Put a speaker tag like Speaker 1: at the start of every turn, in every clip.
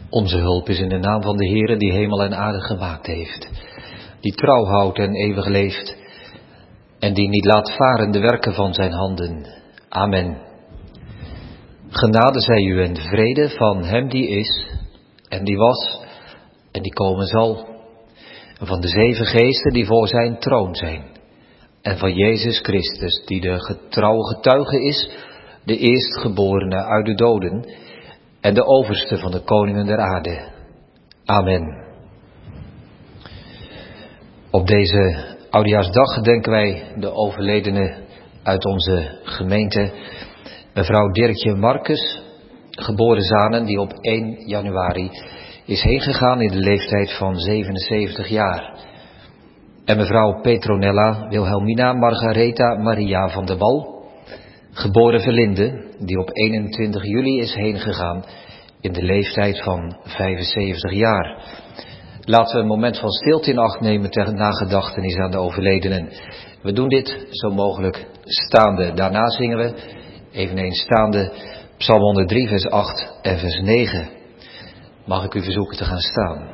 Speaker 1: Onze hulp is in de naam van de Heere die hemel en aarde gemaakt heeft, die trouw houdt en eeuwig leeft en die niet laat varen de werken van zijn handen. Amen. Genade zij u en vrede van hem die is en die was en die komen zal, en van de 7 geesten die voor zijn troon zijn, en van Jezus Christus die de getrouwe getuige is, de eerstgeborene uit de doden en de overste van de koningen der aarde. Amen. Op deze Oudejaarsdag gedenken wij de overledene uit onze gemeente, mevrouw Dirkje Marcus, geboren Zanen, die op 1 januari is heengegaan in de leeftijd van 77 jaar. En mevrouw Petronella Wilhelmina Margaretha Maria van der Wal, geboren Verlinde, die op 21 juli is heengegaan in de leeftijd van 75 jaar. Laten we een moment van stilte in acht nemen ter nagedachtenis aan de overledenen. We doen dit zo mogelijk staande. Daarna zingen we eveneens staande Psalm 103 vers 8 en vers 9. Mag ik u verzoeken te gaan staan?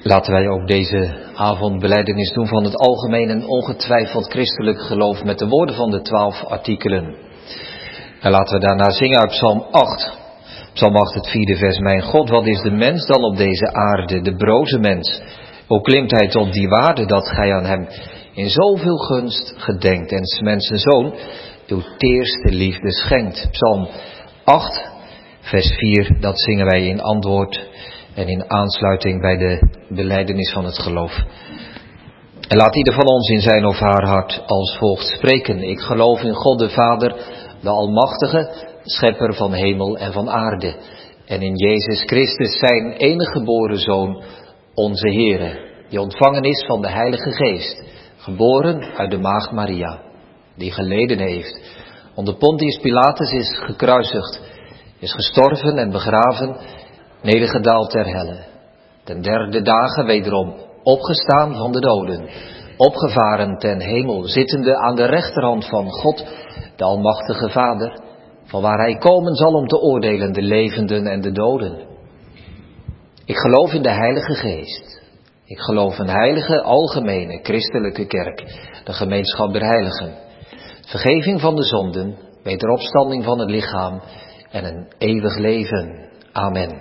Speaker 1: Laten wij ook deze avond belijdenis doen van het algemeen en ongetwijfeld christelijk geloof met de woorden van de 12 artikelen. En laten we daarna zingen uit Psalm 8. Psalm 8, het 4e vers. Mijn God, wat is de mens dan op deze aarde, de broze mens? Hoe klimt hij tot die waarde dat gij aan hem in zoveel gunst gedenkt en 's mensen zoon uw teerste liefde schenkt. Psalm 8, vers 4, dat zingen wij in antwoord en in aansluiting bij de belijdenis van het geloof. En laat ieder van ons in zijn of haar hart als volgt spreken. Ik geloof in God de Vader, de Almachtige, schepper van hemel en van aarde. En in Jezus Christus, zijn enige geboren Zoon, onze Heere, die ontvangen is van de Heilige Geest, geboren uit de maagd Maria, die geleden heeft, onder Pontius Pilatus is gekruisigd, is gestorven en begraven, nedergedaald ter helle. Ten derde dagen wederom opgestaan van de doden, opgevaren ten hemel, zittende aan de rechterhand van God, de Almachtige Vader, van waar hij komen zal om te oordelen de levenden en de doden. Ik geloof in de Heilige Geest. Ik geloof een heilige, algemene, christelijke kerk, de gemeenschap der heiligen, vergeving van de zonden, wederopstanding van het lichaam en een eeuwig leven. Amen.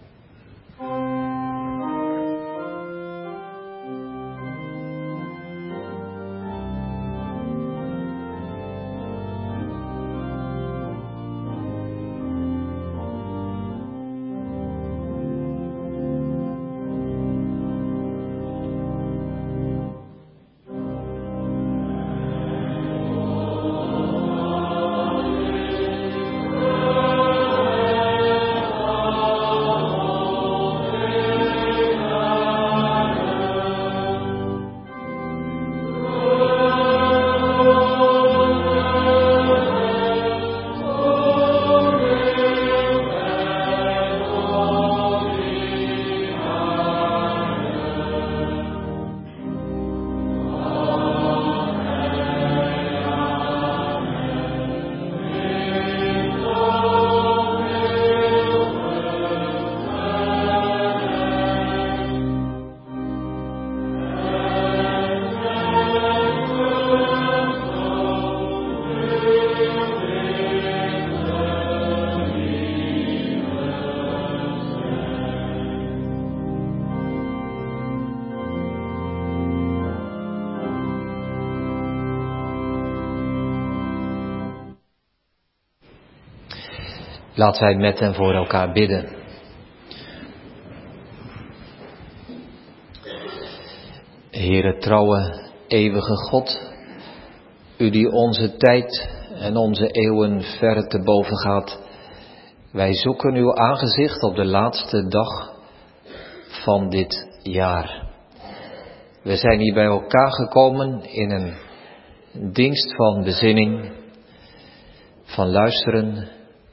Speaker 1: Laten wij met en voor elkaar bidden. Heere trouwe, eeuwige God, u die onze tijd en onze eeuwen ver te boven gaat, wij zoeken uw aangezicht op de laatste dag van dit jaar. We zijn hier bij elkaar gekomen in een dienst van bezinning, van luisteren,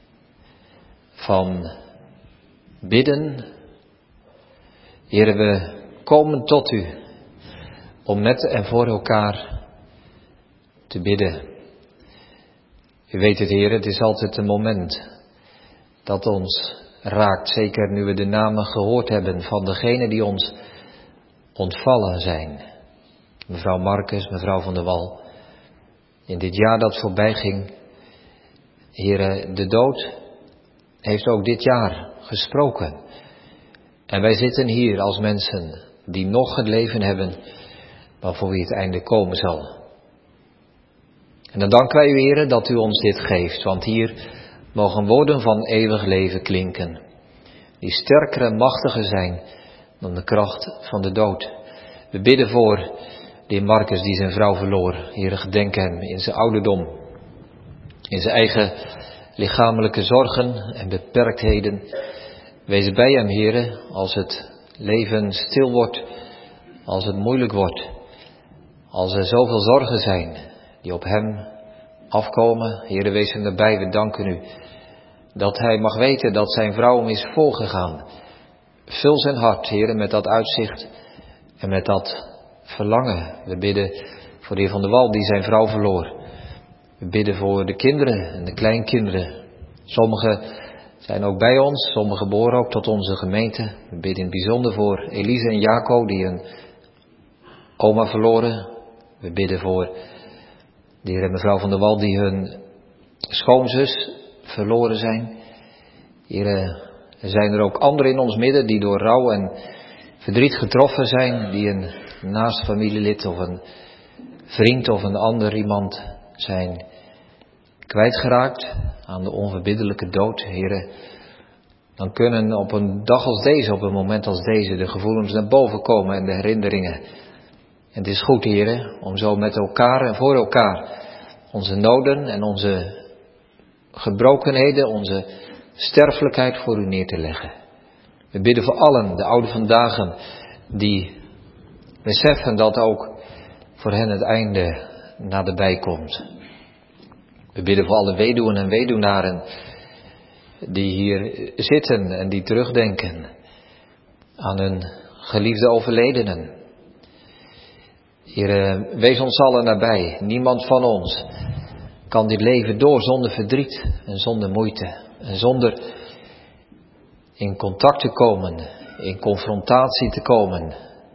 Speaker 1: van bidden. Heere, we komen tot u om met en voor elkaar te bidden. U weet het, Heere, het is altijd een moment dat ons raakt, zeker nu we de namen gehoord hebben van degenen die ons ontvallen zijn. Mevrouw Marcus, mevrouw van der Wal. In dit jaar dat voorbij ging, Heere, de dood heeft ook dit jaar gesproken. En wij zitten hier als mensen die nog het leven hebben, maar voor wie het einde komen zal. En dan danken wij u, Heere, dat u ons dit geeft, want hier mogen woorden van eeuwig leven klinken, die sterker en machtiger zijn dan de kracht van de dood. We bidden voor de heer Marcus die zijn vrouw verloor. Heere, gedenk hem in zijn ouderdom, in zijn eigen lichamelijke zorgen en beperktheden. Wees bij hem, Heere, als het leven stil wordt, als het moeilijk wordt, als er zoveel zorgen zijn die op hem afkomen. Heere, wees hem erbij. We danken u dat hij mag weten dat zijn vrouw hem is voorgegaan. Vul zijn hart, Heere, met dat uitzicht en met dat verlangen. We bidden voor de heer Van der Wal die zijn vrouw verloor. We bidden voor de kinderen en de kleinkinderen. Sommigen Zijn ook bij ons, sommigen behoren ook tot onze gemeente. We bidden in het bijzonder voor Elise en Jaco die een oma verloren. We bidden voor de heer en mevrouw van der Wal die hun schoonzus verloren zijn. Heren, er zijn er ook anderen in ons midden die door rouw en verdriet getroffen zijn. Die een naast familielid of een vriend of een ander iemand zijn kwijtgeraakt aan de onverbiddelijke dood. Heren, dan kunnen op een dag als deze, op een moment als deze, de gevoelens naar boven komen en de herinneringen. En het is goed, heren, om zo met elkaar en voor elkaar onze noden en onze gebrokenheden, onze sterfelijkheid voor u neer te leggen. We bidden voor allen, de ouden vandaag, die beseffen dat ook voor hen het einde naderbij komt. We bidden voor alle weduwen en weduwnaren die hier zitten en die terugdenken aan hun geliefde overledenen. Heer, wees ons allen nabij. Niemand van ons kan dit leven door zonder verdriet en zonder moeite. En zonder in contact te komen, in confrontatie te komen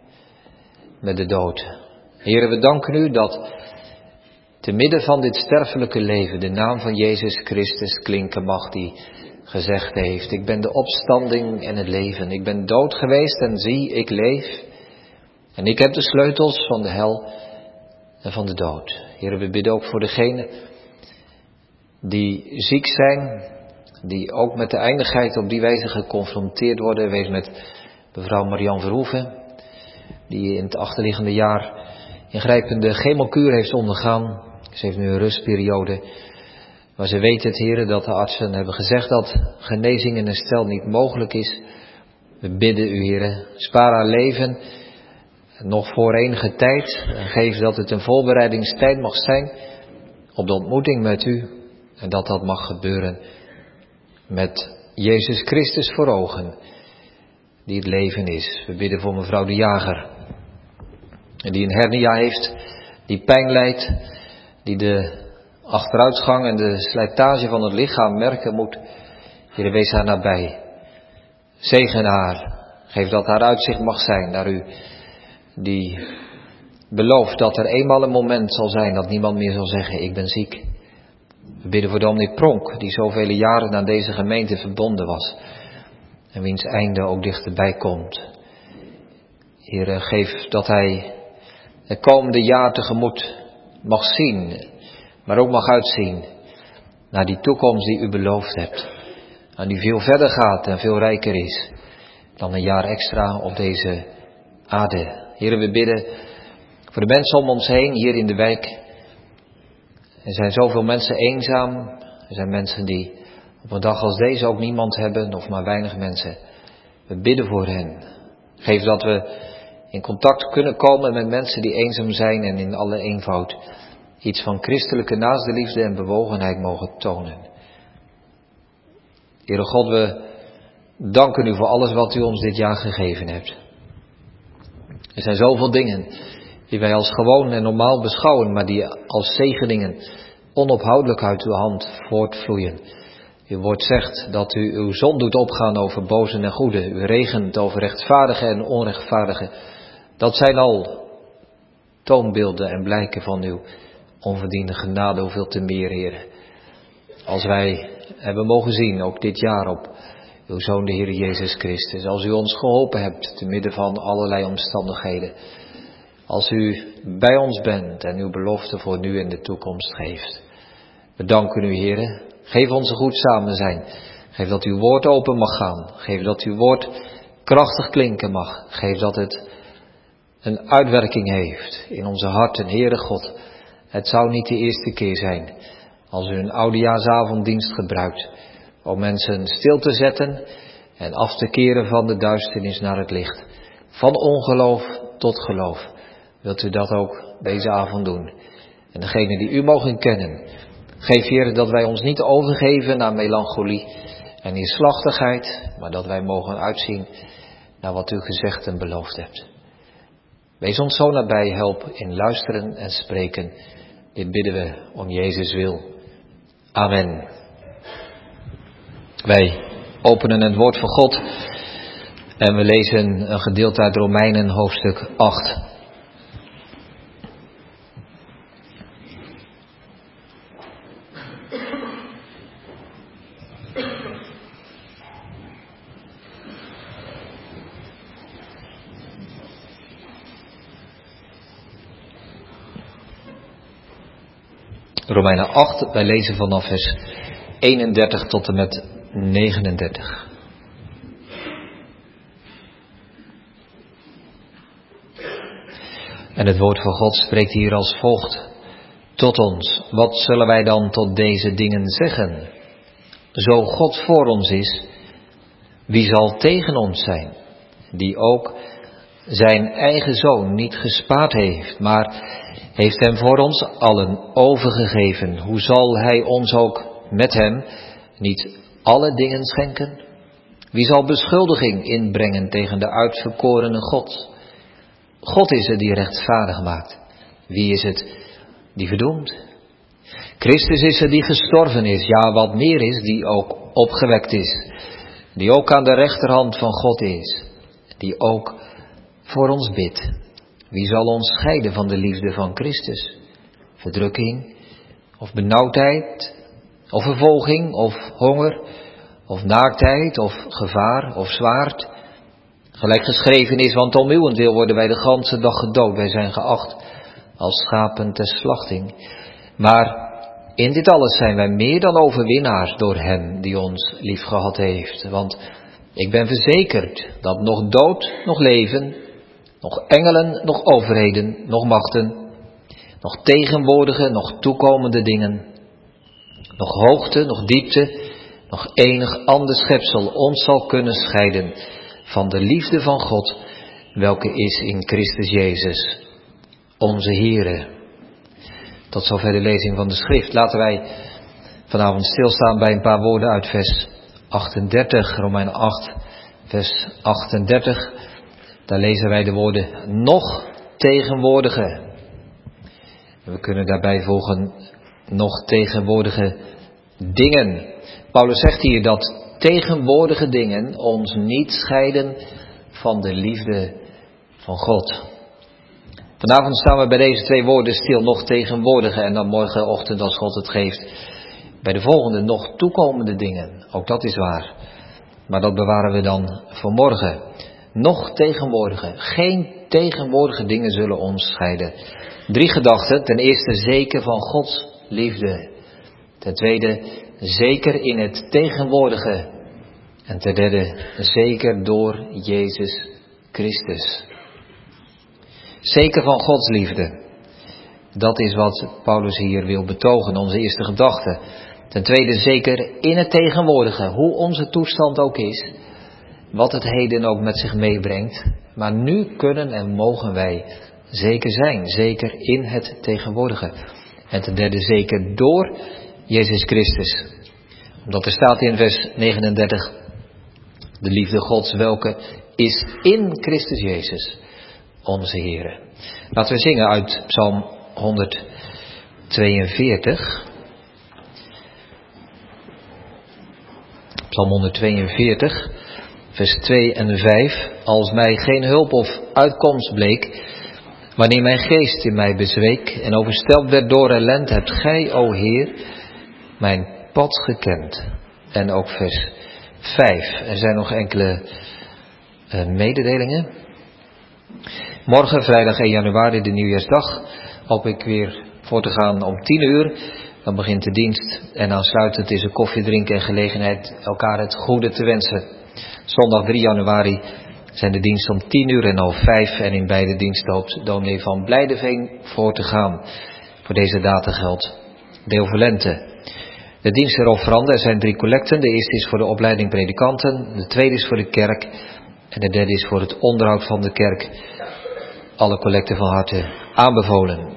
Speaker 1: met de dood. Heer, we danken u dat te midden van dit sterfelijke leven de naam van Jezus Christus klinken mag, die gezegd heeft: ik ben de opstanding en het leven. Ik ben dood geweest en zie, ik leef. En ik heb de sleutels van de hel en van de dood. Heer, we bidden ook voor degenen die ziek zijn, die ook met de eindigheid op die wijze geconfronteerd worden. Wees met mevrouw Marianne Verhoeven, die in het achterliggende jaar ingrijpende chemokuur heeft ondergaan. Ze heeft nu een rustperiode. Maar ze weet het, heren, dat de artsen hebben gezegd dat genezing en herstel niet mogelijk is. We bidden u, heren, spaar haar leven nog voor enige tijd. En geef dat het een voorbereidingstijd mag zijn op de ontmoeting met u. En dat dat mag gebeuren met Jezus Christus voor ogen, die het leven is. We bidden voor mevrouw de Jager, die een hernia heeft, die pijn lijdt, die de achteruitgang en de slijtage van het lichaam merken moet. Heer, wees haar nabij. Zegen haar. Geef dat haar uitzicht mag zijn naar u, die belooft dat er eenmaal een moment zal zijn dat niemand meer zal zeggen: ik ben ziek. We bidden voor dominee Pronk, die zoveel jaren aan deze gemeente verbonden was en wiens einde ook dichterbij komt. Heer, geef dat hij het komende jaar tegemoet mag zien, maar ook mag uitzien naar die toekomst die u beloofd hebt. En die veel verder gaat en veel rijker is dan een jaar extra op deze aarde. Heer, we bidden voor de mensen om ons heen hier in de wijk. Er zijn zoveel mensen eenzaam. Er zijn mensen die op een dag als deze ook niemand hebben, of maar weinig mensen. We bidden voor hen. Geef dat we in contact kunnen komen met mensen die eenzaam zijn en in alle eenvoud iets van christelijke naastenliefde en bewogenheid mogen tonen. Heere God, we danken u voor alles wat u ons dit jaar gegeven hebt. Er zijn zoveel dingen die wij als gewoon en normaal beschouwen, maar die als zegeningen onophoudelijk uit uw hand voortvloeien. Uw woord zegt dat u uw zon doet opgaan over bozen en goeden. U regent over rechtvaardigen en onrechtvaardigen. Dat zijn al toonbeelden en blijken van uw onverdiende genade, hoeveel te meer, Heer. Als wij hebben mogen zien, ook dit jaar, op uw Zoon, de Heer Jezus Christus. Als u ons geholpen hebt, te midden van allerlei omstandigheden. Als u bij ons bent en uw belofte voor nu en de toekomst geeft. We danken u, Heer. Geef ons een goed samen zijn. Geef dat uw woord open mag gaan. Geef dat uw woord krachtig klinken mag. Geef dat het een uitwerking heeft in onze harten. Heere God, het zou niet de eerste keer zijn als u een oudejaarsavonddienst gebruikt om mensen stil te zetten en af te keren van de duisternis naar het licht. Van ongeloof tot geloof. Wilt u dat ook deze avond doen? En degenen die u mogen kennen, geef, Heer, dat wij ons niet overgeven naar melancholie en neerslachtigheid, maar dat wij mogen uitzien naar wat u gezegd en beloofd hebt. Wees ons zo nabij, help in luisteren en spreken. Dit bidden we om Jezus wil. Amen. Wij openen het woord van God en we lezen een gedeelte uit Romeinen hoofdstuk 8. Romeinen 8, wij lezen vanaf vers 31 tot en met 39. En het woord van God spreekt hier als volgt tot ons. Wat zullen wij dan tot deze dingen zeggen? Zo God voor ons is, wie zal tegen ons zijn? Die ook zijn eigen zoon niet gespaard heeft, maar heeft hem voor ons allen overgegeven. Hoe zal hij ons ook met hem niet alle dingen schenken? Wie zal beschuldiging inbrengen tegen de uitverkorene God? God is het die rechtvaardig maakt. Wie is het die verdoemt? Christus is het die gestorven is, ja wat meer is, die ook opgewekt is. Die ook aan de rechterhand van God is. Die ook voor ons bidt. Wie zal ons scheiden van de liefde van Christus? Verdrukking, of benauwdheid, of vervolging, of honger, of naaktheid, of gevaar, of zwaard? Gelijk geschreven is, want om uwentwil worden wij de ganse dag gedood. Wij zijn geacht als schapen ter slachting. Maar in dit alles zijn wij meer dan overwinnaars door hem die ons liefgehad heeft. Want ik ben verzekerd dat nog dood, nog leven, nog engelen, nog overheden, nog machten, nog tegenwoordige, nog toekomende dingen, nog hoogte, nog diepte, nog enig ander schepsel ons zal kunnen scheiden van de liefde van God, welke is in Christus Jezus, onze Here. Tot zover de lezing van de schrift. Laten wij vanavond stilstaan bij een paar woorden uit vers 38, Romeinen 8, vers 38. Daar lezen wij de woorden nog tegenwoordige. We kunnen daarbij volgen nog tegenwoordige dingen. Paulus zegt hier dat tegenwoordige dingen ons niet scheiden van de liefde van God. Vanavond staan we bij deze twee woorden stil, nog tegenwoordige, en dan morgenochtend als God het geeft bij de volgende nog toekomende dingen. Ook dat is waar. Maar dat bewaren we dan voor morgen. Nog tegenwoordige. Geen tegenwoordige dingen zullen ons scheiden. 3 gedachten. Ten eerste zeker van Gods liefde. Ten tweede zeker in het tegenwoordige. En ten derde zeker door Jezus Christus. Zeker van Gods liefde. Dat is wat Paulus hier wil betogen. Onze eerste gedachte. Ten tweede zeker in het tegenwoordige. Hoe onze toestand ook is. Wat het heden ook met zich meebrengt. Maar nu kunnen en mogen wij zeker zijn. Zeker in het tegenwoordige. En ten derde zeker door Jezus Christus. Omdat er staat in vers 39. De liefde Gods welke is in Christus Jezus. Onze Heere. Laten we zingen uit Psalm 142. Psalm 142. Vers 2 en 5. Als mij geen hulp of uitkomst bleek, wanneer mijn geest in mij bezweek en overstelpt werd door ellende, hebt gij, o Heer, mijn pad gekend. En ook vers 5. Er zijn nog enkele mededelingen. Morgen, vrijdag 1 januari, de nieuwjaarsdag, hoop ik weer voor te gaan om 10 uur. Dan begint de dienst en aansluitend is er koffie drinken en gelegenheid elkaar het goede te wensen. Zondag 3 januari zijn de diensten om 10 uur en 5 en in beide diensten hoopt dominee van Blijdeveen voor te gaan. Voor deze data geldt deel voor lente. De diensten erop veranderen. Er zijn 3 collecten. De eerste is voor de opleiding predikanten. De tweede is voor de kerk. En de derde is voor het onderhoud van de kerk. Alle collecten van harte aanbevolen.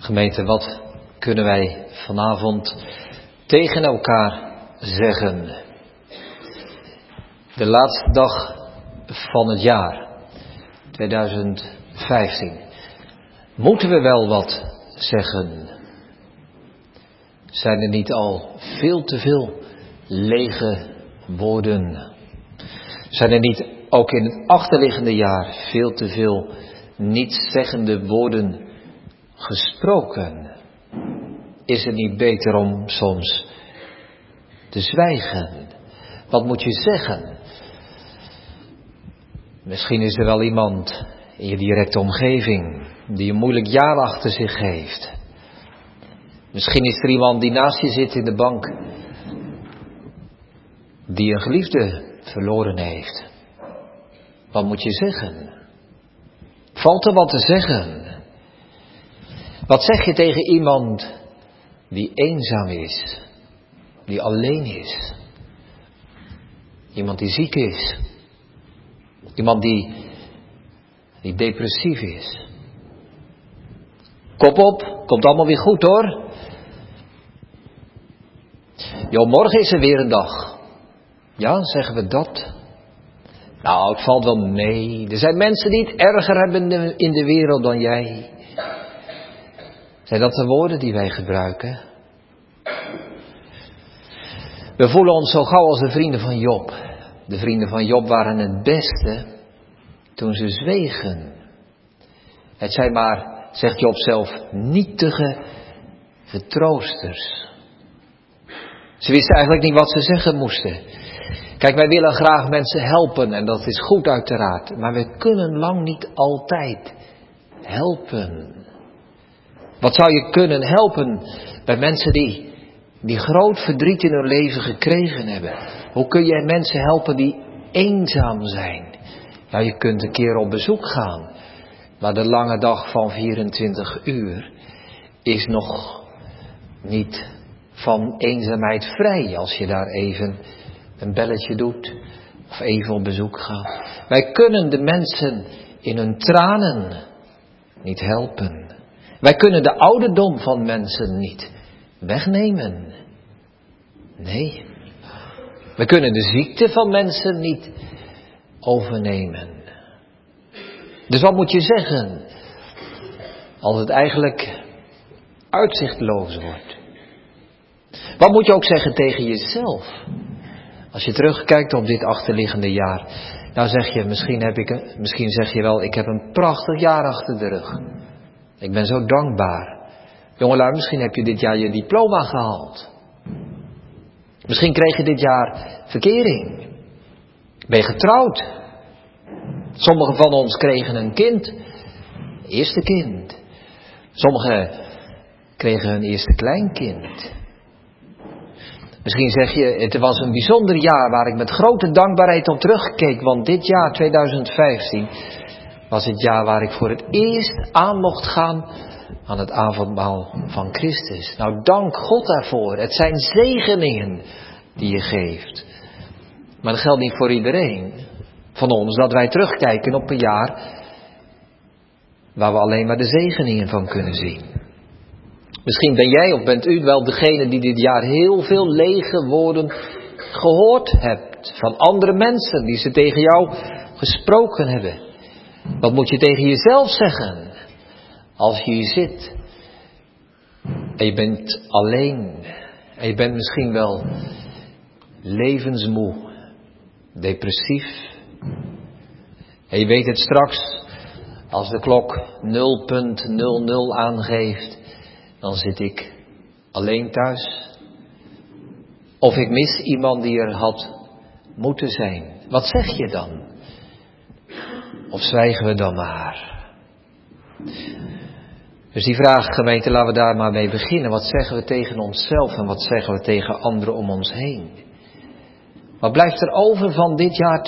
Speaker 1: Gemeente, wat kunnen wij vanavond tegen elkaar zeggen? De laatste dag van het jaar 2015. Moeten we wel wat zeggen? Zijn er niet al veel te veel lege woorden? Zijn er niet ook in het achterliggende jaar veel te veel nietszeggende woorden gesproken? Is het niet beter om soms te zwijgen? Wat moet je zeggen? Misschien is er wel iemand in je directe omgeving die een moeilijk jaar achter zich heeft. Misschien is er iemand die naast je zit in de bank, die een geliefde verloren heeft. Wat moet je zeggen? Valt er wat te zeggen? Wat zeg je tegen iemand die eenzaam is, die alleen is? Iemand die ziek is, iemand die depressief is. Kop op, komt allemaal weer goed hoor. Jo, morgen is er weer een dag. Ja, zeggen we dat? Nou, het valt wel mee. Er zijn mensen die het erger hebben in de wereld dan jij. Zijn dat de woorden die wij gebruiken? We voelen ons zo gauw als de vrienden van Job. De vrienden van Job waren het beste toen ze zwegen. Het zijn maar, zegt Job zelf, nietige vertroosters. Ze wisten eigenlijk niet wat ze zeggen moesten. Kijk, wij willen graag mensen helpen en dat is goed uiteraard. Maar we kunnen lang niet altijd helpen. Wat zou je kunnen helpen bij mensen die groot verdriet in hun leven gekregen hebben? Hoe kun je mensen helpen die eenzaam zijn? Nou, je kunt een keer op bezoek gaan. Maar de lange dag van 24 uur is nog niet van eenzaamheid vrij als je daar even een belletje doet of even op bezoek gaat. Wij kunnen de mensen in hun tranen niet helpen. Wij kunnen de ouderdom van mensen niet wegnemen. Nee. We kunnen de ziekte van mensen niet overnemen. Dus wat moet je zeggen als het eigenlijk uitzichtloos wordt? Wat moet je ook zeggen tegen jezelf? Als je terugkijkt op dit achterliggende jaar. Nou zeg je, misschien zeg je wel, ik heb een prachtig jaar achter de rug. Ik ben zo dankbaar. Jongelui, misschien heb je dit jaar je diploma gehaald. Misschien kreeg je dit jaar verkering. Ben je getrouwd? Sommigen van ons kregen een kind. Eerste kind. Sommigen kregen hun eerste kleinkind. Misschien zeg je, het was een bijzonder jaar waar ik met grote dankbaarheid op terugkeek. Want dit jaar, 2015, was het jaar waar ik voor het eerst aan mocht gaan aan het avondmaal van Christus. Nou, dank God daarvoor. Het zijn zegeningen die je geeft. Maar dat geldt niet voor iedereen van ons, dat wij terugkijken op een jaar waar we alleen maar de zegeningen van kunnen zien. Misschien ben jij of bent u wel degene die dit jaar heel veel lege woorden gehoord hebt van andere mensen die ze tegen jou gesproken hebben. Wat moet je tegen jezelf zeggen als je hier zit en je bent alleen en je bent misschien wel levensmoe, depressief en je weet het straks als de klok 0.00 aangeeft, dan zit ik alleen thuis. Of ik mis iemand die er had moeten zijn. Wat zeg je dan? Of zwijgen we dan maar? Dus die vraag, gemeente, laten we daar maar mee beginnen. Wat zeggen we tegen onszelf en wat zeggen we tegen anderen om ons heen? Wat blijft er over van dit jaar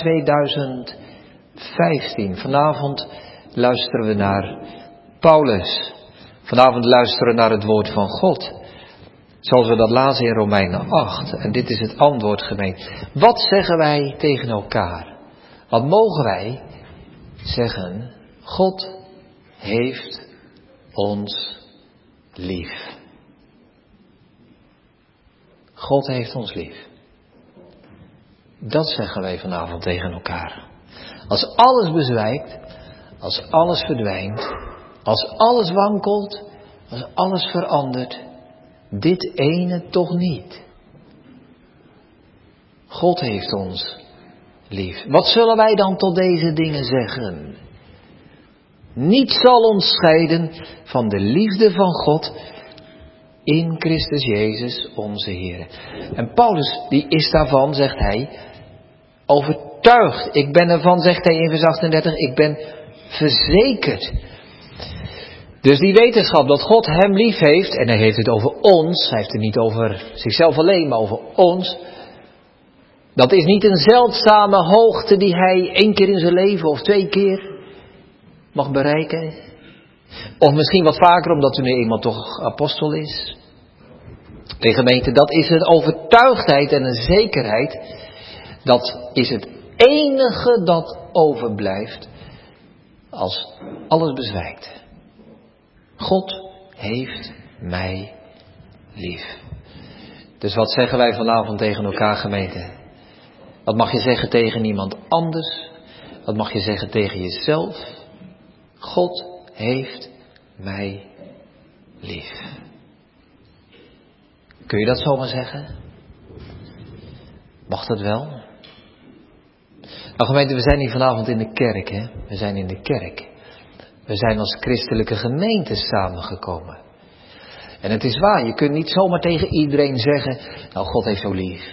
Speaker 1: 2015? Vanavond luisteren we naar Paulus. Vanavond luisteren we naar het woord van God. Zoals we dat lazen in Romeinen 8. En dit is het antwoord, gemeente. Wat zeggen wij tegen elkaar? Wat mogen wij zeggen? God heeft ons lief. God heeft ons lief. Dat zeggen wij vanavond tegen elkaar. Als alles bezwijkt, als alles verdwijnt, als alles wankelt, als alles verandert, dit ene toch niet. God heeft ons lief. Wat zullen wij dan tot deze dingen zeggen? Niets zal ons scheiden van de liefde van God in Christus Jezus onze Heer. En Paulus, die is daarvan, zegt hij, overtuigd. Ik ben ervan, zegt hij in vers 38, ik ben verzekerd. Dus die wetenschap dat God hem lief heeft, en hij heeft het over ons, hij heeft het niet over zichzelf alleen, maar over ons. Dat is niet een zeldzame hoogte die hij 1 keer in zijn leven of 2 keer mag bereiken. Of misschien wat vaker, omdat u nu eenmaal toch apostel is. De gemeente, dat is een overtuigdheid en een zekerheid. Dat is het enige dat overblijft als alles bezwijkt. God heeft mij lief. Dus wat zeggen wij vanavond tegen elkaar, gemeente? Wat mag je zeggen tegen iemand anders? Wat mag je zeggen tegen jezelf? God heeft mij lief. Kun je dat zomaar zeggen? Mag dat wel? Nou gemeente, we zijn hier vanavond in de kerk, hè? We zijn in de kerk. We zijn als christelijke gemeente samengekomen. En het is waar, je kunt niet zomaar tegen iedereen zeggen, nou God heeft zo lief.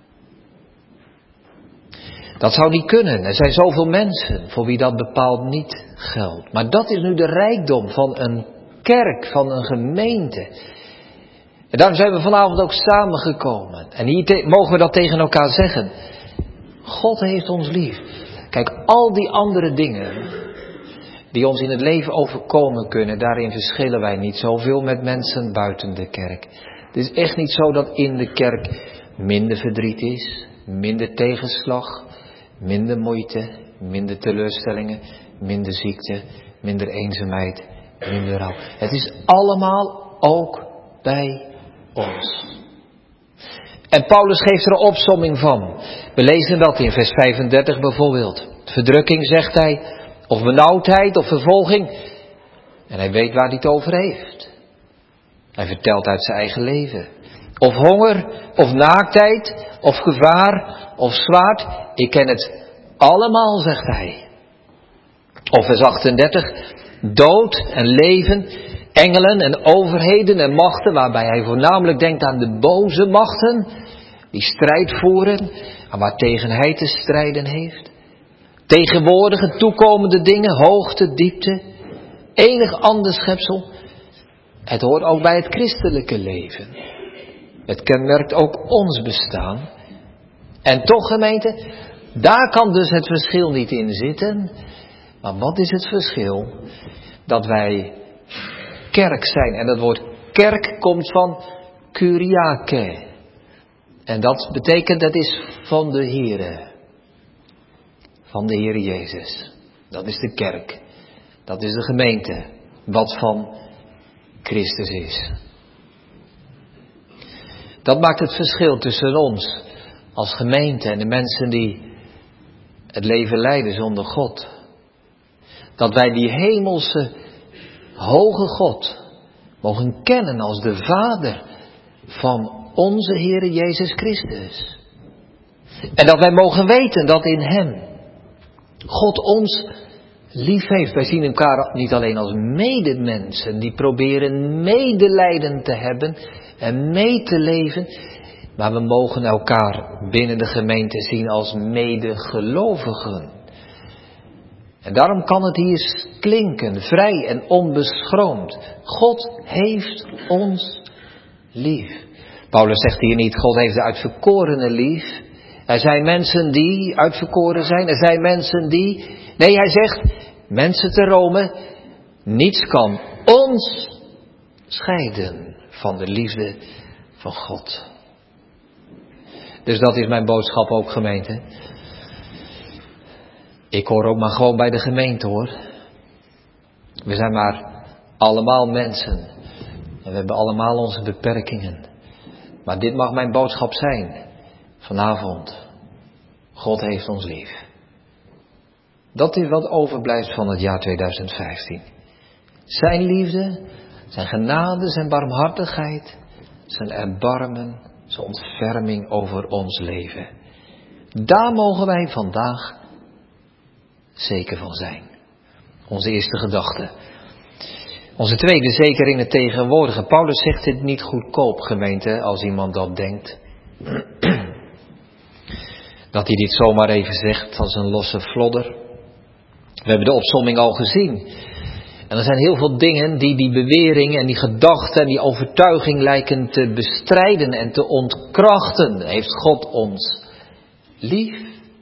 Speaker 1: Dat zou niet kunnen. Er zijn zoveel mensen voor wie dat bepaald niet geldt. Maar dat is nu de rijkdom van een kerk, van een gemeente. En daarom zijn we vanavond ook samengekomen. En hier mogen we dat tegen elkaar zeggen. God heeft ons lief. Kijk, al die andere dingen die ons in het leven overkomen kunnen, daarin verschillen wij niet zoveel met mensen buiten de kerk. Het is echt niet zo dat in de kerk minder verdriet is, minder tegenslag, minder moeite, minder teleurstellingen, minder ziekte, minder eenzaamheid, minder rouw. Het is allemaal ook bij ons. En Paulus geeft er een opsomming van. We lezen dat in vers 35 bijvoorbeeld. Verdrukking, zegt hij, of benauwdheid of vervolging. En hij weet waar hij het over heeft. Hij vertelt uit zijn eigen leven. Of honger, of naaktheid, of gevaar, of zwaard. Ik ken het allemaal, zegt hij. Of vers 38, dood en leven, engelen en overheden en machten, waarbij hij voornamelijk denkt aan de boze machten, die strijd voeren, en waartegen hij te strijden heeft. Tegenwoordige, toekomende dingen, hoogte, diepte, enig ander schepsel. Het hoort ook bij het christelijke leven. Het kenmerkt ook ons bestaan. En toch, gemeente, daar kan dus het verschil niet in zitten. Maar wat is het verschil? Dat wij kerk zijn. En dat woord kerk komt van Kyriake. En dat betekent, dat is van de Here. Van de Heer Jezus. Dat is de kerk. Dat is de gemeente. Wat van Christus is. Dat maakt het verschil tussen ons als gemeente en de mensen die het leven leiden zonder God. Dat wij die hemelse, hoge God mogen kennen als de Vader van onze Heere Jezus Christus. En dat wij mogen weten dat in Hem God ons lief heeft. Wij zien elkaar niet alleen als medemensen die proberen medelijden te hebben en mee te leven. Maar we mogen elkaar binnen de gemeente zien als medegelovigen. En daarom kan het hier klinken, vrij en onbeschroomd. God heeft ons lief. Paulus zegt hier niet, God heeft de uitverkorenen lief. Er zijn mensen die uitverkoren zijn. Er zijn mensen die... Nee, hij zegt, mensen te Rome, niets kan ons scheiden van de liefde van God. Dus dat is mijn boodschap ook, gemeente. Ik hoor ook maar gewoon bij de gemeente, hoor. We zijn maar allemaal mensen. En we hebben allemaal onze beperkingen. Maar dit mag mijn boodschap zijn. Vanavond. God heeft ons lief. Dat is wat overblijft van het jaar 2015. Zijn liefde, zijn genade, zijn barmhartigheid, zijn erbarmen, zijn ontferming over ons leven. Daar mogen wij vandaag zeker van zijn. Onze eerste gedachte. Onze tweede, zeker in het tegenwoordige. Paulus zegt dit niet goedkoop, gemeente, als iemand dat denkt. Dat hij dit zomaar even zegt als een losse flodder. We hebben de opsomming al gezien. En er zijn heel veel dingen die die bewering en die gedachte en die overtuiging lijken te bestrijden en te ontkrachten. Heeft God ons lief?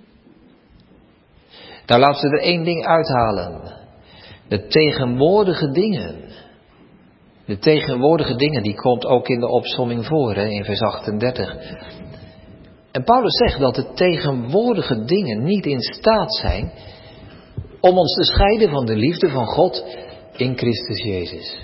Speaker 1: Daar laten we er één ding uithalen. De tegenwoordige dingen. De tegenwoordige dingen, die komt ook in de opsomming voor, in vers 38. En Paulus zegt dat de tegenwoordige dingen niet in staat zijn om ons te scheiden van de liefde van God in Christus Jezus.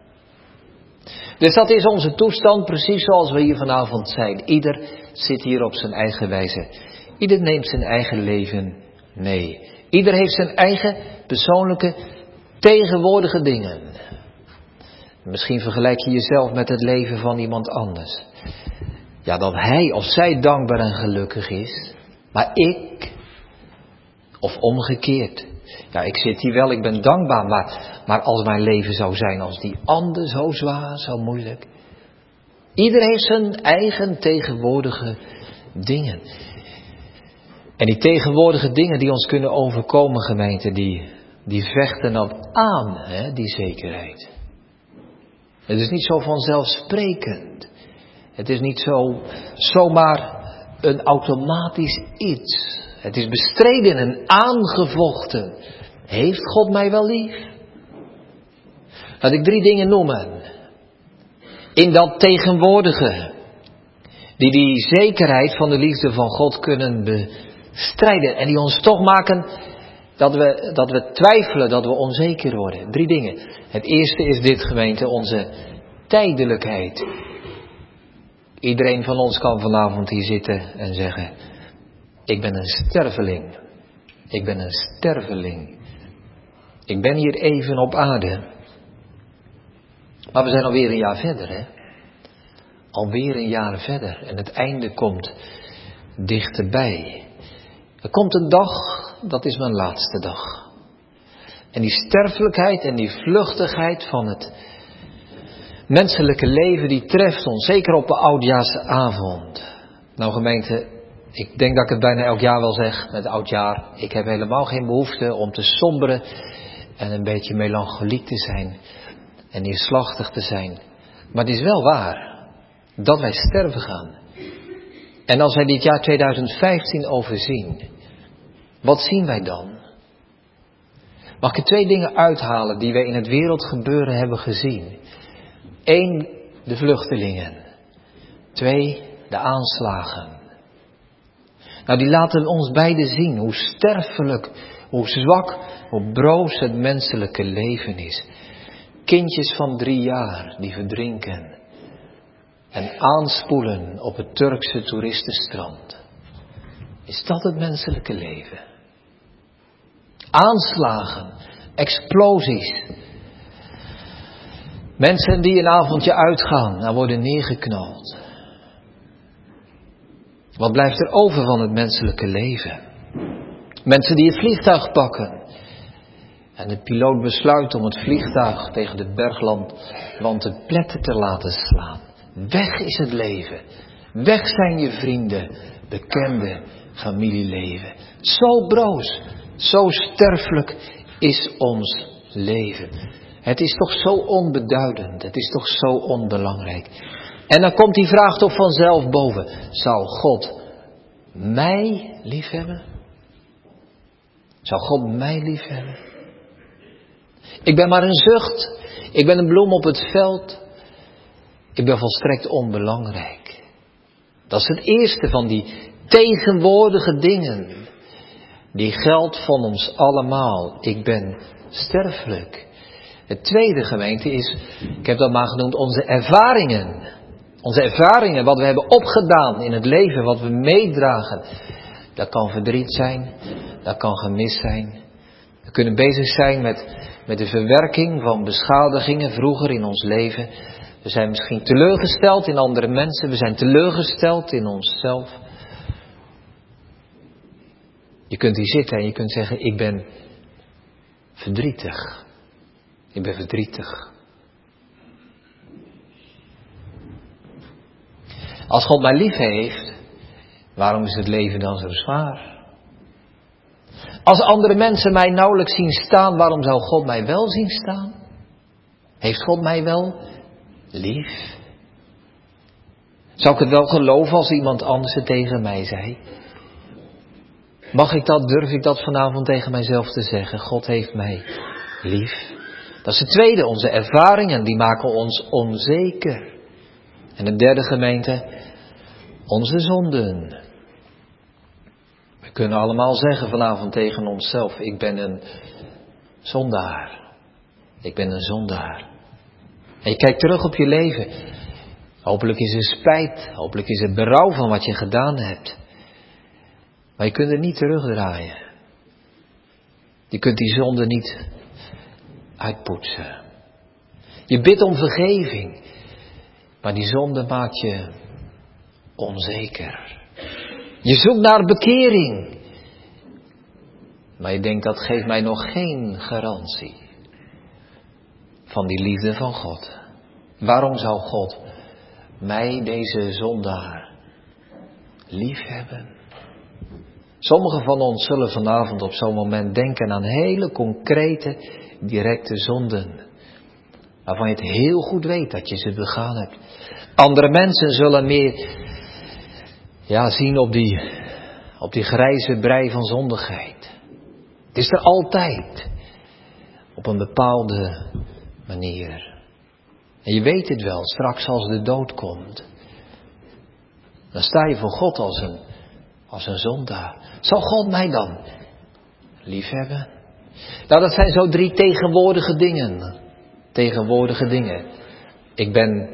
Speaker 1: Dus dat is onze toestand, precies zoals we hier vanavond zijn. Ieder zit hier op zijn eigen wijze. Ieder neemt zijn eigen leven mee. Ieder heeft zijn eigen persoonlijke tegenwoordige dingen. Misschien vergelijk je jezelf met het leven van iemand anders. Ja, dat hij of zij dankbaar en gelukkig is. Maar ik, of omgekeerd. Ja, ik zit hier wel, ik ben dankbaar. Maar als mijn leven zou zijn als die ander, zo zwaar, zo moeilijk. Ieder heeft zijn eigen tegenwoordige dingen. En die tegenwoordige dingen die ons kunnen overkomen, gemeente, die vechten dat aan, die zekerheid. Het is niet zo vanzelfsprekend. Het is niet zomaar een automatisch iets. Het is bestreden en aangevochten. Heeft God mij wel lief? Laat ik 3 dingen noemen. In dat tegenwoordige. Die zekerheid van de liefde van God kunnen bestrijden. En die ons toch maken dat we twijfelen, dat we onzeker worden. 3 dingen. Het eerste is dit, gemeente, onze tijdelijkheid. Iedereen van ons kan vanavond hier zitten en zeggen: ik ben een sterveling. Ik ben een sterveling. Ik ben hier even op aarde. Maar we zijn alweer een jaar verder, Alweer een jaar verder. En het einde komt dichterbij. Er komt een dag, dat is mijn laatste dag. En die sterfelijkheid en die vluchtigheid van het menselijke leven, die treft ons. Zeker op de oudjaarsavond. Nou gemeente, ik denk dat ik het bijna elk jaar wel zeg met oudjaar. Ik heb helemaal geen behoefte om te somberen en een beetje melancholiek te zijn. En neerslachtig te zijn. Maar het is wel waar dat wij sterven gaan. En als wij dit jaar 2015 overzien, wat zien wij dan? Mag ik er 2 dingen uithalen die wij in het wereldgebeuren hebben gezien? 1, de vluchtelingen. 2, de aanslagen. Nou, die laten ons beide zien hoe sterfelijk, hoe zwak, hoe broos het menselijke leven is. Kindjes van 3 jaar die verdrinken en aanspoelen op het Turkse toeristenstrand. Is dat het menselijke leven? Aanslagen, explosies. Mensen die een avondje uitgaan en worden neergeknald. Wat blijft er over van het menselijke leven? Mensen die het vliegtuig pakken. En de piloot besluit om het vliegtuig tegen de bergwand te pletten te laten slaan. Weg is het leven. Weg zijn je vrienden, bekenden, familieleven. Zo broos, zo sterfelijk is ons leven. Het is toch zo onbeduidend, het is toch zo onbelangrijk. En dan komt die vraag toch vanzelf boven. Zou God mij liefhebben? Zou God mij liefhebben? Ik ben maar een zucht. Ik ben een bloem op het veld. Ik ben volstrekt onbelangrijk. Dat is het eerste van die tegenwoordige dingen. Die geldt van ons allemaal. Ik ben sterfelijk. Het tweede, gemeente, is, ik heb dat maar genoemd, onze ervaringen. Onze ervaringen, wat we hebben opgedaan in het leven, wat we meedragen. Dat kan verdriet zijn, dat kan gemis zijn. We kunnen bezig zijn met de verwerking van beschadigingen vroeger in ons leven. We zijn misschien teleurgesteld in andere mensen, we zijn teleurgesteld in onszelf. Je kunt hier zitten en je kunt zeggen, ik ben verdrietig. Ik ben verdrietig. Als God mij lief heeft, waarom is het leven dan zo zwaar? Als andere mensen mij nauwelijks zien staan, waarom zou God mij wel zien staan? Heeft God mij wel lief? Zou ik het wel geloven als iemand anders het tegen mij zei? Mag ik dat, durf ik dat vanavond tegen mijzelf te zeggen? God heeft mij lief. Dat is het tweede, onze ervaringen, die maken ons onzeker. En de derde, gemeente, onze zonden. We kunnen allemaal zeggen vanavond tegen onszelf, ik ben een zondaar. Ik ben een zondaar. En je kijkt terug op je leven. Hopelijk is er spijt, hopelijk is er berouw van wat je gedaan hebt. Maar je kunt er niet terugdraaien. Je kunt die zonde niet uitpoetsen. Je bidt om vergeving. Maar die zonde maakt je onzeker. Je zoekt naar bekering. Maar je denkt, dat geeft mij nog geen garantie van die liefde van God. Waarom zou God mij, deze zondaar, lief hebben? Sommigen van ons zullen vanavond op zo'n moment denken aan hele concrete, directe zonden. Waarvan je het heel goed weet dat je ze begaan hebt. Andere mensen zullen meer zien op die grijze brei van zondigheid. Het is er altijd. Op een bepaalde manier. En je weet het wel, straks als de dood komt. Dan sta je voor God als een zondaar. Zal God mij dan lief hebben? Nou, dat zijn zo 3 tegenwoordige dingen. Tegenwoordige dingen. Ik ben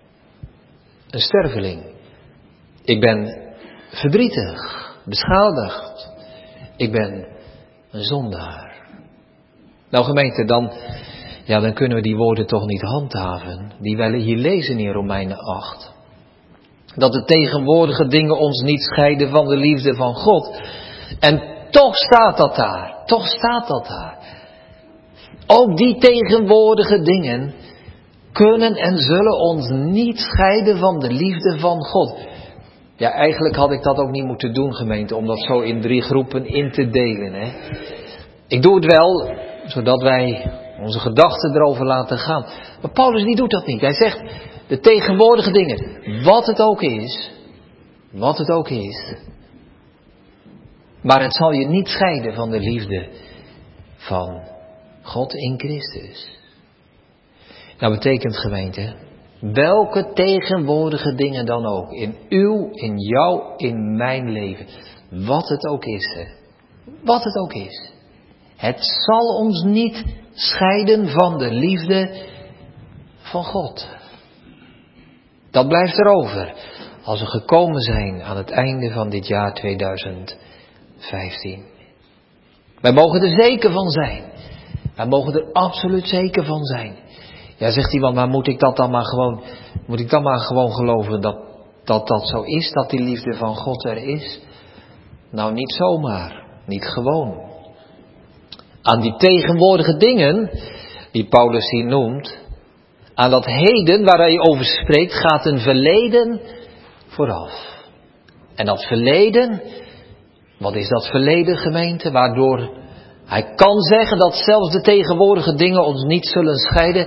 Speaker 1: een sterveling. Ik ben verdrietig, beschadigd. Ik ben een zondaar. Nou, gemeente, dan kunnen we die woorden toch niet handhaven. Die wij hier lezen in Romeinen 8. Dat de tegenwoordige dingen ons niet scheiden van de liefde van God. En toch staat dat daar. Toch staat dat daar. Ook die tegenwoordige dingen kunnen en zullen ons niet scheiden van de liefde van God. Ja, eigenlijk had ik dat ook niet moeten doen, gemeente, om dat zo in 3 groepen in te delen. Hè. Ik doe het wel, zodat wij onze gedachten erover laten gaan. Maar Paulus die doet dat niet. Hij zegt, de tegenwoordige dingen, wat het ook is. Maar het zal je niet scheiden van de liefde van God in Christus. Nou betekent, gemeente, welke tegenwoordige dingen dan ook, in uw, in jou, in mijn leven, wat het ook is, hè, wat het ook is. Het zal ons niet scheiden van de liefde van God. Dat blijft erover als we gekomen zijn aan het einde van dit jaar 2015. Wij mogen er zeker van zijn. Wij mogen er absoluut zeker van zijn. Ja, zegt iemand, maar moet ik dan maar gewoon geloven dat zo is, dat die liefde van God er is? Nou, niet zomaar, niet gewoon. Aan die tegenwoordige dingen, die Paulus hier noemt, aan dat heden waar hij over spreekt, gaat een verleden vooraf. En dat verleden, wat is dat verleden, gemeente? Waardoor hij kan zeggen dat zelfs de tegenwoordige dingen ons niet zullen scheiden.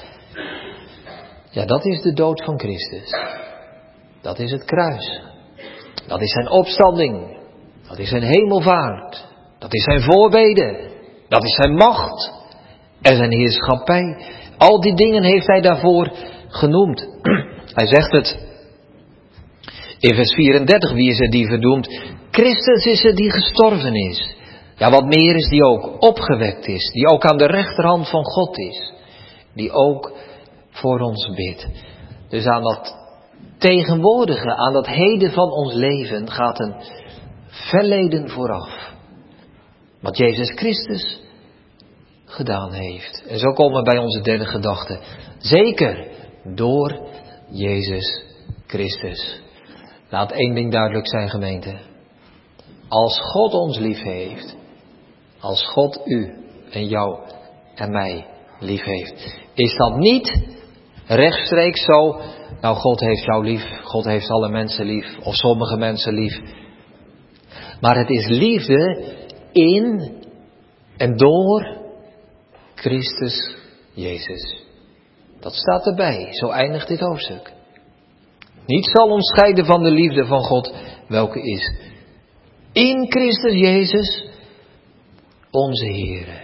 Speaker 1: Ja, dat is de dood van Christus. Dat is het kruis. Dat is zijn opstanding. Dat is zijn hemelvaart. Dat is zijn voorbeden. Dat is zijn macht. En zijn heerschappij. Al die dingen heeft hij daarvoor genoemd. Hij zegt het in vers 34. Wie is er die verdoemt? Christus is er die gestorven is. Ja, wat meer is, die ook opgewekt is. Die ook aan de rechterhand van God is. die ook voor ons bidt. Dus aan dat tegenwoordige, aan dat heden van ons leven gaat een verleden vooraf. Wat Jezus Christus gedaan heeft. En zo komen we bij onze derde gedachte. Zeker door Jezus Christus. Laat één ding duidelijk zijn, gemeente. Als God ons lief heeft, als God u en jou en mij lief heeft, is dat niet rechtstreeks zo, nou God heeft jou lief, God heeft alle mensen lief, of sommige mensen lief. Maar het is liefde in en door Christus Jezus. Dat staat erbij, zo eindigt dit hoofdstuk. Niets zal ons scheiden van de liefde van God, welke is in Christus Jezus, onze Heere.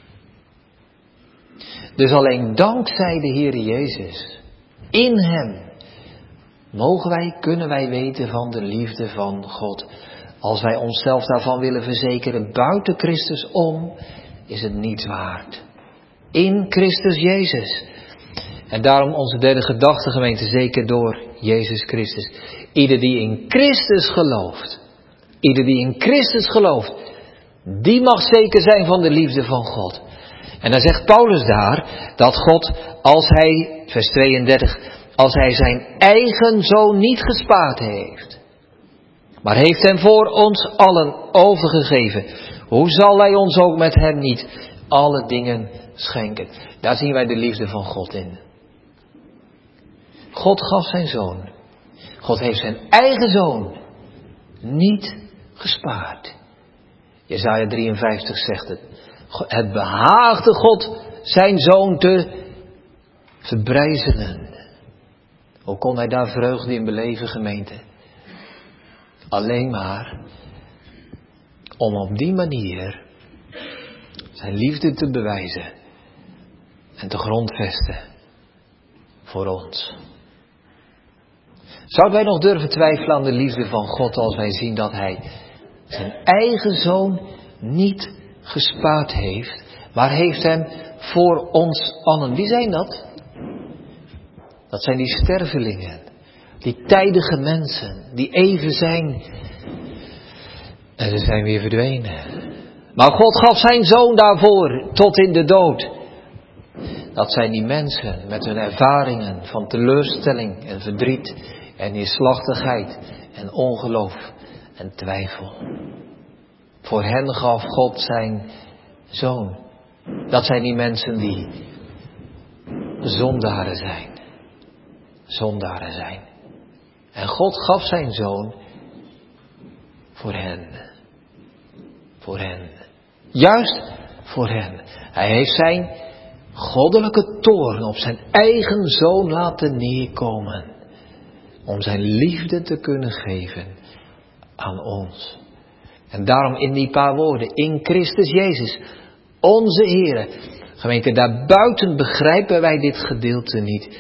Speaker 1: Dus alleen dankzij de Heere Jezus, in Hem, kunnen wij weten van de liefde van God. Als wij onszelf daarvan willen verzekeren buiten Christus om, is het niets waard. In Christus Jezus. En daarom onze derde gedachte, gemeente, zeker door Jezus Christus. Ieder die in Christus gelooft, die mag zeker zijn van de liefde van God. En dan zegt Paulus daar dat God, als hij, vers 32, als hij zijn eigen zoon niet gespaard heeft, maar heeft hem voor ons allen overgegeven, hoe zal hij ons ook met hem niet alle dingen schenken? Daar zien wij de liefde van God in. God gaf zijn zoon. God heeft zijn eigen zoon niet gespaard. Jesaja 53 zegt het. Het behaagde God zijn zoon te verbrijzelen. Hoe kon hij daar vreugde in beleven, gemeente? Alleen maar om op die manier zijn liefde te bewijzen en te grondvesten voor ons. Zouden wij nog durven twijfelen aan de liefde van God als wij zien dat hij zijn eigen zoon niet gespaard heeft, maar heeft hem voor ons allen. Wie zijn dat? Dat zijn die stervelingen, die tijdige mensen, die even zijn en ze zijn weer verdwenen. Maar God gaf zijn zoon daarvoor tot in de dood. Dat zijn die mensen met hun ervaringen van teleurstelling en verdriet en neerslachtigheid en ongeloof en twijfel. Voor hen gaf God zijn zoon. Dat zijn die mensen die zondaren zijn. Zondaren zijn. En God gaf zijn zoon voor hen. Voor hen. Juist voor hen. Hij heeft zijn goddelijke toorn op zijn eigen zoon laten neerkomen. Om zijn liefde te kunnen geven aan ons. En daarom in die paar woorden, in Christus Jezus, onze Heere. Gemeente, daarbuiten begrijpen wij dit gedeelte niet.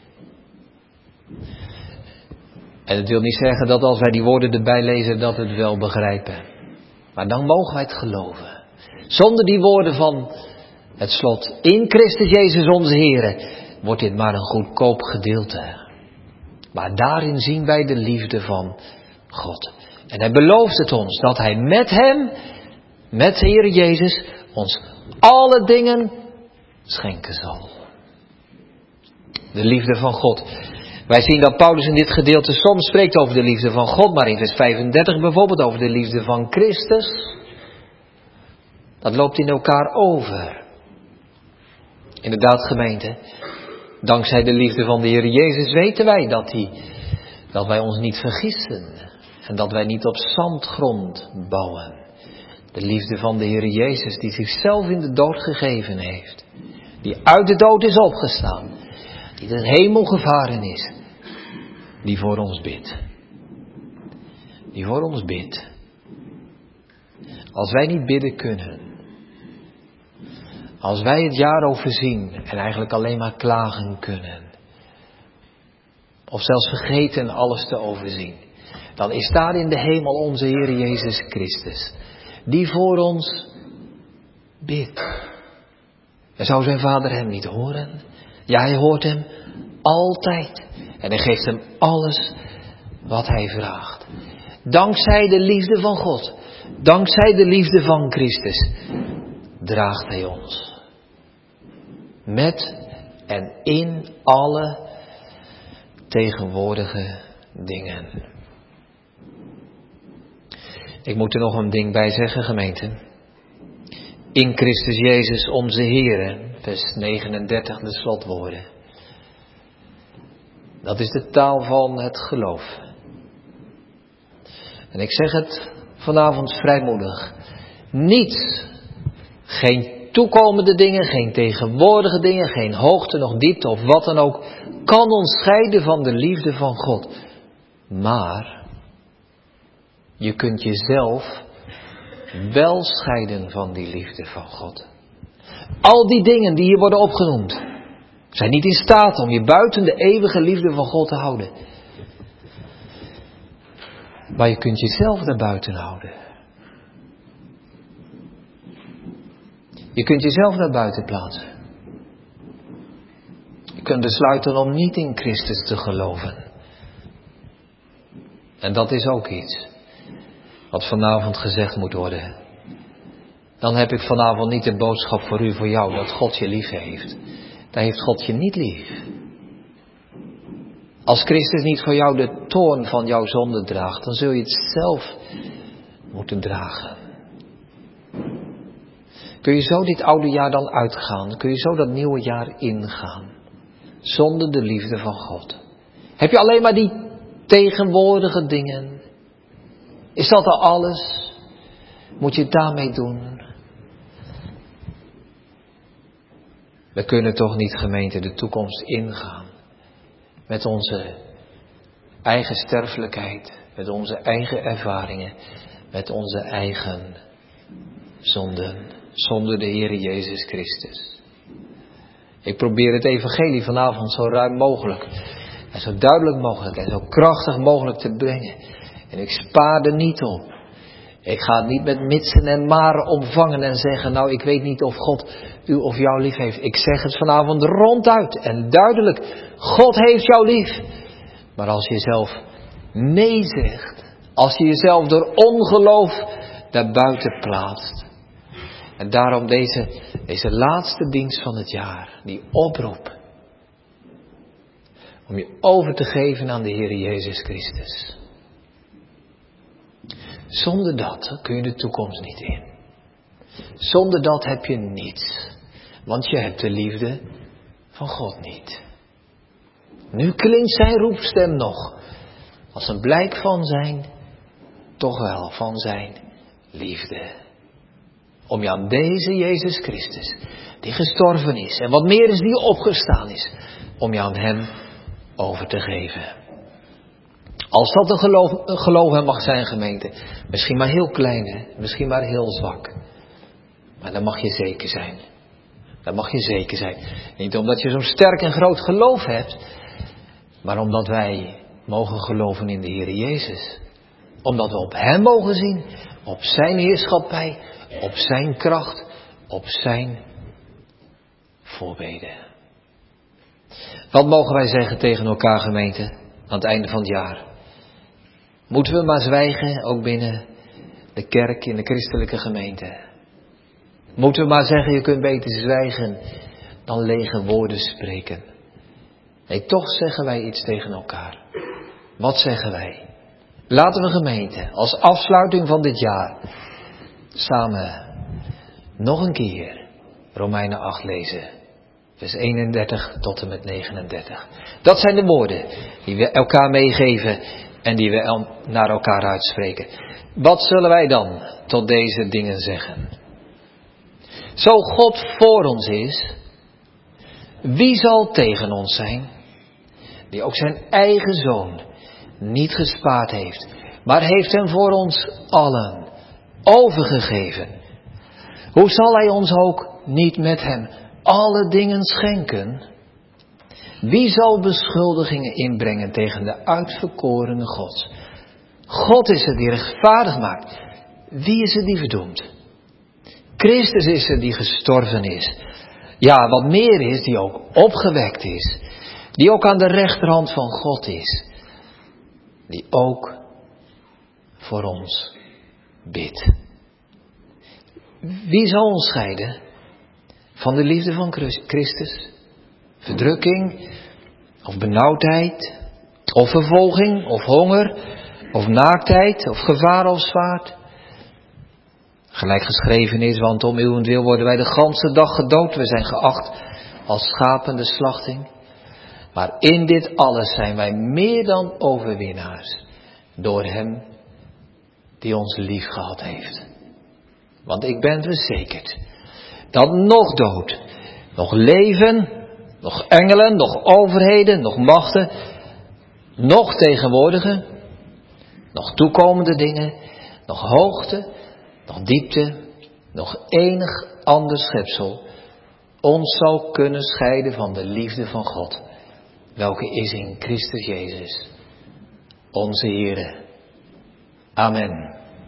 Speaker 1: En het wil niet zeggen dat als wij die woorden erbij lezen, dat we het wel begrijpen. Maar dan mogen wij het geloven. Zonder die woorden van het slot, in Christus Jezus onze Heere, wordt dit maar een goedkoop gedeelte. Maar daarin zien wij de liefde van God. En hij belooft het ons dat hij met hem, met de Heer Jezus, ons alle dingen schenken zal. De liefde van God. Wij zien dat Paulus in dit gedeelte soms spreekt over de liefde van God, maar in vers 35 bijvoorbeeld over de liefde van Christus. Dat loopt in elkaar over. Inderdaad, gemeente, dankzij de liefde van de Heer Jezus weten wij dat wij ons niet vergissen. En dat wij niet op zandgrond bouwen. De liefde van de Heer Jezus die zichzelf in de dood gegeven heeft. Die uit de dood is opgestaan. Die ten hemel gevaren is. Die voor ons bidt. Die voor ons bidt. Als wij niet bidden kunnen. Als wij het jaar overzien en eigenlijk alleen maar klagen kunnen. Of zelfs vergeten alles te overzien. Dan is daar in de hemel onze Heer Jezus Christus. Die voor ons bidt. En zou zijn vader hem niet horen? Ja, hij hoort hem altijd. En hij geeft hem alles wat hij vraagt. Dankzij de liefde van God, dankzij de liefde van Christus, draagt hij ons. Met en in alle tegenwoordige dingen. Ik moet er nog een ding bij zeggen, gemeente. In Christus Jezus onze Heere, vers 39, de slotwoorden. Dat is de taal van het geloof. En ik zeg het vanavond vrijmoedig. Niets, geen toekomende dingen, geen tegenwoordige dingen, geen hoogte, nog diepte of wat dan ook, kan ons scheiden van de liefde van God. Maar je kunt jezelf wel scheiden van die liefde van God. Al die dingen die hier worden opgenoemd, zijn niet in staat om je buiten de eeuwige liefde van God te houden. Maar je kunt jezelf daarbuiten houden. Je kunt jezelf daarbuiten plaatsen. Je kunt besluiten om niet in Christus te geloven. En dat is ook iets wat vanavond gezegd moet worden. Dan heb ik vanavond niet de boodschap voor u, voor jou, dat God je lief heeft. Dan heeft God je niet lief. Als Christus niet voor jou de toorn van jouw zonde draagt, dan zul je het zelf moeten dragen. Kun je zo dit oude jaar dan uitgaan? Kun je zo dat nieuwe jaar ingaan? Zonder de liefde van God. Heb je alleen maar die tegenwoordige dingen? Is dat al alles? Moet je het daarmee doen? We kunnen toch niet, gemeente, de toekomst ingaan. Met onze eigen sterfelijkheid. Met onze eigen ervaringen. Met onze eigen zonden. Zonder de Heere Jezus Christus. Ik probeer het evangelie vanavond zo ruim mogelijk. En zo duidelijk mogelijk. En zo krachtig mogelijk te brengen. En ik spaar er niet op. Ik ga het niet met mitsen en maren omvangen en zeggen, nou ik weet niet of God u of jou lief heeft. Ik zeg het vanavond ronduit en duidelijk. God heeft jou lief. Maar als je zelf nee zegt, als je jezelf door ongeloof daarbuiten plaatst. En daarom deze laatste dienst van het jaar, die oproep. Om je over te geven aan de Heer Jezus Christus. Zonder dat kun je de toekomst niet in. Zonder dat heb je niets. Want je hebt de liefde van God niet. Nu klinkt zijn roepstem nog. Als een blijk van zijn, toch wel van zijn liefde. Om je aan deze Jezus Christus, die gestorven is. En wat meer is, die opgestaan is. Om je aan hem over te geven. Als dat een geloof mag zijn, gemeente. Misschien maar heel klein, hè? Misschien maar heel zwak. Maar dan mag je zeker zijn. Dan mag je zeker zijn. Niet omdat je zo'n sterk en groot geloof hebt. Maar omdat wij mogen geloven in de Heer Jezus. Omdat we op hem mogen zien. Op zijn heerschappij. Op zijn kracht. Op zijn voorbeden. Wat mogen wij zeggen tegen elkaar, gemeente? Aan het einde van het jaar. Moeten we maar zwijgen, ook binnen de kerk, in de christelijke gemeente. Moeten we maar zeggen, je kunt beter zwijgen dan lege woorden spreken. Nee, toch zeggen wij iets tegen elkaar. Wat zeggen wij? Laten we, gemeente, als afsluiting van dit jaar samen nog een keer Romeinen 8 lezen. Vers 31 tot en met 39. Dat zijn de woorden die we elkaar meegeven en die we naar elkaar uitspreken. Wat zullen wij dan tot deze dingen zeggen? Zo God voor ons is, wie zal tegen ons zijn? Die ook zijn eigen zoon niet gespaard heeft, maar heeft hem voor ons allen overgegeven. Hoe zal hij ons ook niet met hem alle dingen schenken? Wie zal beschuldigingen inbrengen tegen de uitverkorene God? God is het die rechtvaardig maakt. Wie is het die verdoemt? Christus is het die gestorven is. Ja, wat meer is, die ook opgewekt is. Die ook aan de rechterhand van God is. Die ook voor ons bidt. Wie zal ons scheiden van de liefde van Christus? Verdrukking, of benauwdheid, of vervolging, of honger, of naaktheid, of gevaar of zwaard. Gelijk geschreven is, want om uwentwil worden wij de ganse dag gedood. We zijn geacht als schapen de slachting. Maar in dit alles zijn wij meer dan overwinnaars. Door hem die ons lief gehad heeft. Want ik ben verzekerd dat nog dood, nog leven, nog engelen, nog overheden, nog machten, nog tegenwoordige, nog toekomende dingen, nog hoogte, nog diepte, nog enig ander schepsel ons zal kunnen scheiden van de liefde van God, welke is in Christus Jezus, onze Heere. Amen.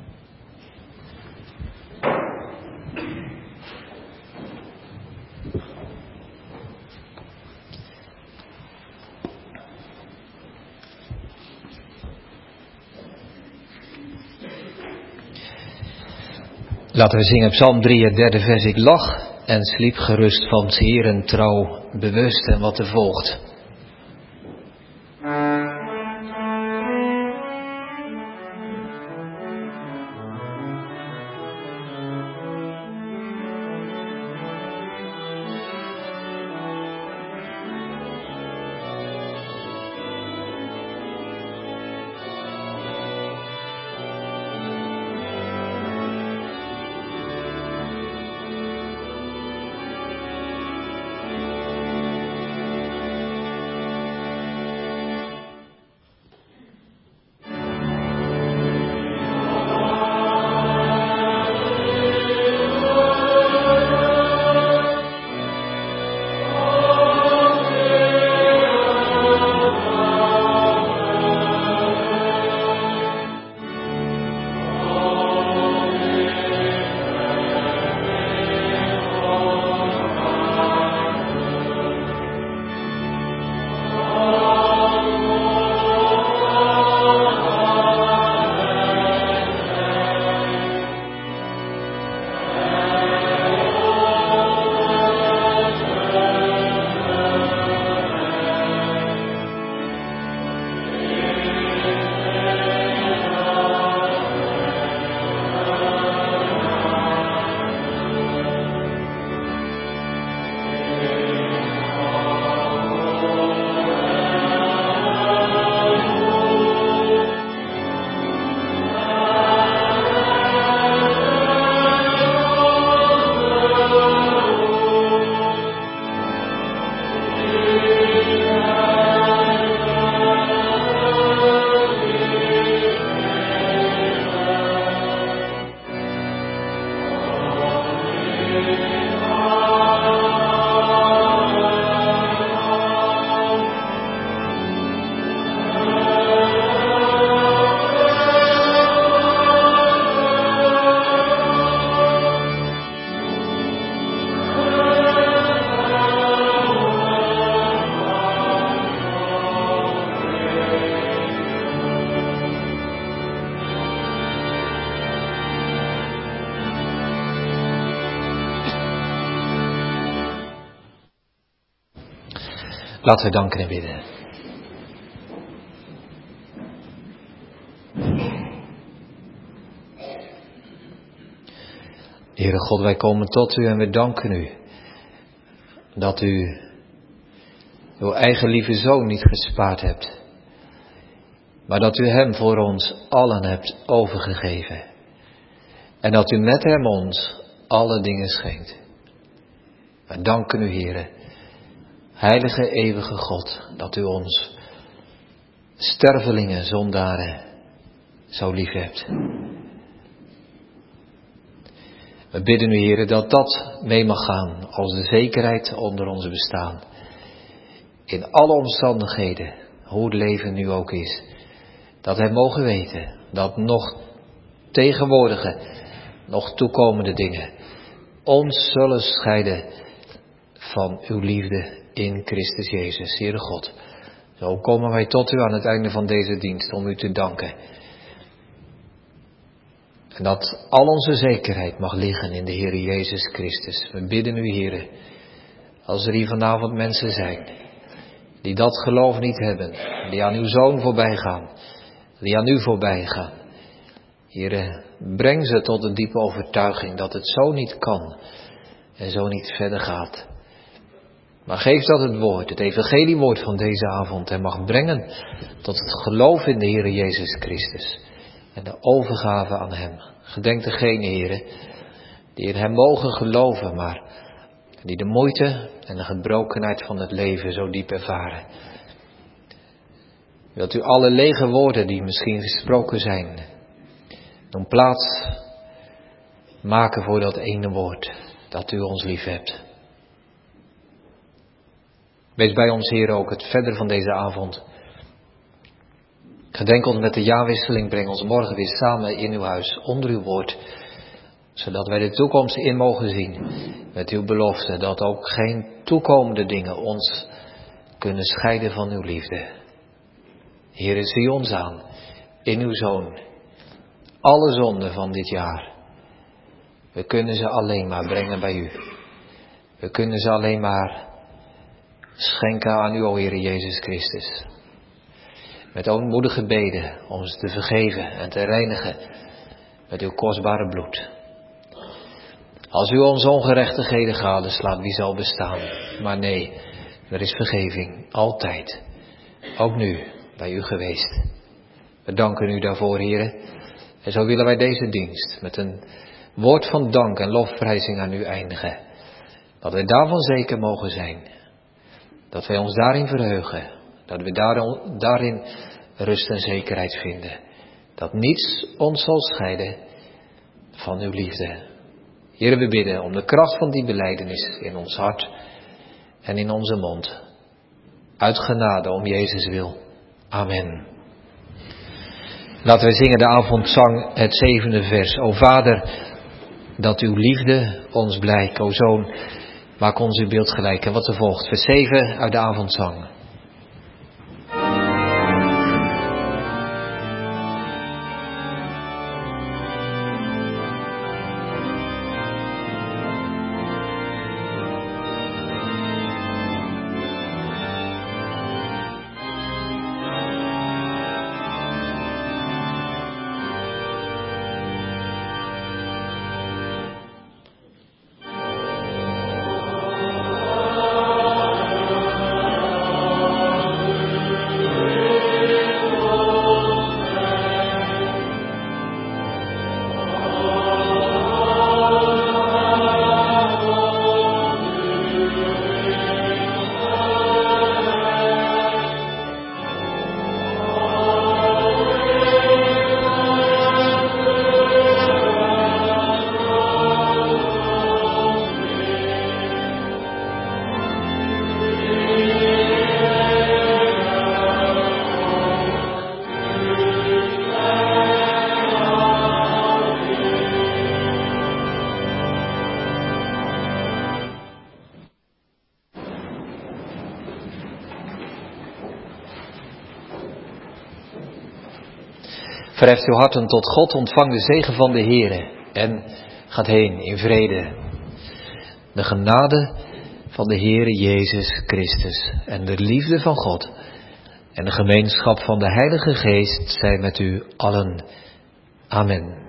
Speaker 1: Laten we zingen Psalm 3, het derde vers. Ik lag en sliep gerust van 's Heeren trouw bewust. En wat er volgt. Laten we danken en bidden. Heere God, wij komen tot u en we danken u dat u uw eigen lieve Zoon niet gespaard hebt, maar dat u hem voor ons allen hebt overgegeven en dat u met hem ons alle dingen schenkt. Wij danken u, Heere, heilige eeuwige God, dat u ons stervelingen, zondaren, zo lief hebt. We bidden u, Heere, dat dat mee mag gaan als de zekerheid onder onze bestaan. In alle omstandigheden, hoe het leven nu ook is, dat wij mogen weten dat nog tegenwoordige, nog toekomende dingen ons zullen scheiden van uw liefde in Christus Jezus, Heere God. Zo komen wij tot u aan het einde van deze dienst om u te danken. En dat al onze zekerheid mag liggen in de Heere Jezus Christus. We bidden u, Heere, als er hier vanavond mensen zijn die dat geloof niet hebben, die aan uw Zoon voorbij gaan, die aan u voorbij gaan. Heere, breng ze tot een diepe overtuiging dat het zo niet kan en zo niet verder gaat. Maar geef dat het woord, het evangeliewoord van deze avond, en mag brengen tot het geloof in de Heere Jezus Christus en de overgave aan hem. Gedenk degene, Heere, die in hem mogen geloven, maar die de moeite en de gebrokenheid van het leven zo diep ervaren. Wilt u alle lege woorden die misschien gesproken zijn, doen plaats maken voor dat ene woord, dat u ons lief hebt. Wees bij ons, Heer, ook het verder van deze avond. Gedenk ons met de jaarwisseling, breng ons morgen weer samen in uw huis, onder uw woord, zodat wij de toekomst in mogen zien met uw belofte, dat ook geen toekomende dingen ons kunnen scheiden van uw liefde. Heer, zie ons aan in uw Zoon. Alle zonden van dit jaar, we kunnen ze alleen maar brengen bij u. We kunnen ze alleen maar schenken aan u, o Heer Jezus Christus. Met ootmoedige gebeden om ze te vergeven en te reinigen met uw kostbare bloed. Als u onze ongerechtigheden gadeslaat, wie zal bestaan? Maar nee, er is vergeving, altijd. Ook nu, bij u geweest. We danken u daarvoor, Heer. En zo willen wij deze dienst met een woord van dank en lofprijzing aan u eindigen. Dat wij daarvan zeker mogen zijn. Dat wij ons daarin verheugen. Dat we daarin rust en zekerheid vinden. Dat niets ons zal scheiden van uw liefde. Heer, we bidden om de kracht van die belijdenis in ons hart en in onze mond. Uit genade om Jezus wil. Amen. Laten wij zingen de avondzang, het 7e vers. O Vader, dat uw liefde ons blijkt. O Zoon, maak ons uw beeld gelijk. En wat er volgt, vers 7 uit de avondzang. Verheft uw harten tot God, ontvang de zegen van de Heere en gaat heen in vrede. De genade van de Heere Jezus Christus en de liefde van God en de gemeenschap van de Heilige Geest zij met u allen. Amen.